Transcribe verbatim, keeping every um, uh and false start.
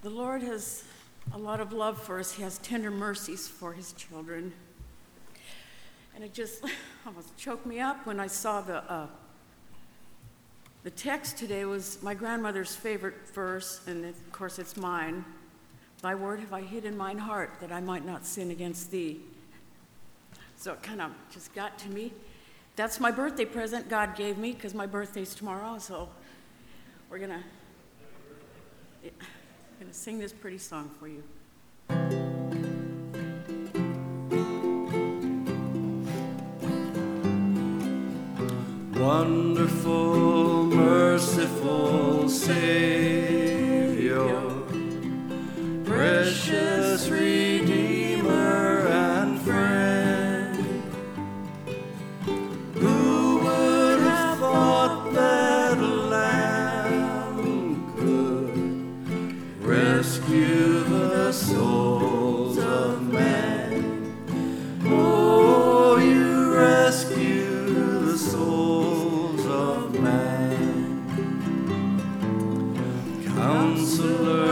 The Lord has a lot of love for us. He has tender mercies for his children. And it just almost choked me up when I saw the uh, the text today was my grandmother's favorite verse, and of course it's mine. Thy word have I hid in mine heart, that I might not sin against thee. So it kind of just got to me. That's my birthday present God gave me, because my birthday's tomorrow, so we're going to gonna sing this pretty song for you. Wonderful, merciful Savior, precious Redeemer and friend, who would have thought that a lamb could rescue the souls of men? Oh, you rescue the souls of man. Counselor,